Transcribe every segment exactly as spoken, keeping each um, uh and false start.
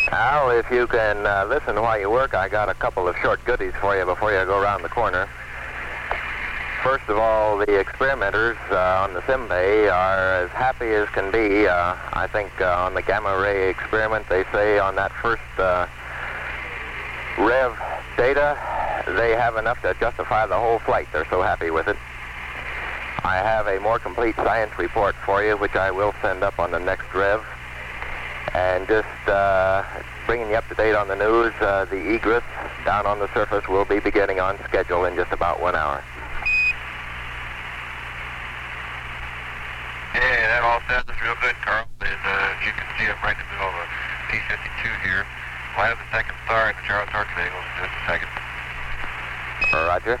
Al, if you can uh, listen while you work, I got a couple of short goodies for you before you go around the corner. First of all, the experimenters uh, on the sim bay are as happy as can be. Uh, I think uh, on the gamma ray experiment, they say on that first uh, rev data, they have enough to justify the whole flight. They're so happy with it. I have a more complete science report for you, which I will send up on the next rev. And just uh, bringing you up to date on the news, uh, the egress down on the surface will be beginning on schedule in just about one hour. Hey, that all sounds real good, Carl. And uh, you can see I'm right in the middle of a T fifty-two here. We'll have the second star in the Charles Torque angle in just a second. Roger.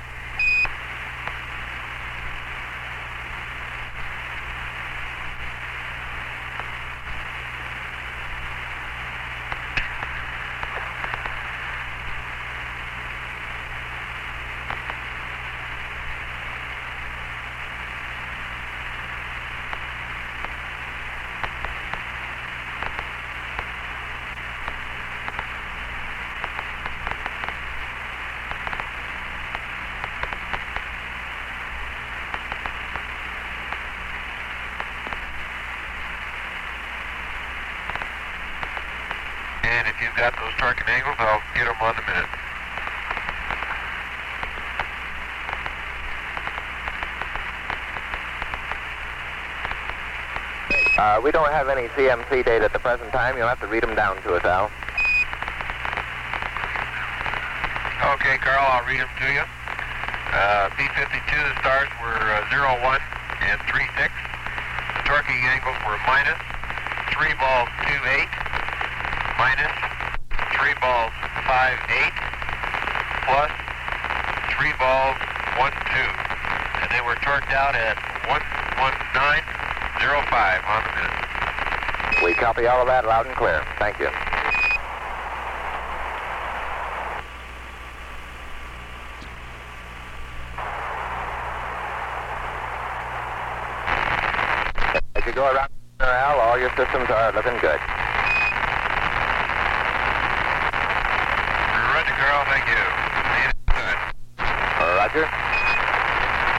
And if you've got those torque angles, I'll get them on the minute. Uh, we don't have any C M C data at the present time. You'll have to read them down to us, Al. Okay, Carl, I'll read them to you. Uh, B fifty-two, the stars were uh, zero one and three six. The torquing angles were minus three balls two eight, minus three balls five eight, plus three balls one two. And they were torqued out at one one nine zero five on the minute. We copy all of that loud and clear. Thank you. As you go around, Al, all your systems are looking good. Roger, Carl. Thank you. Good. Roger.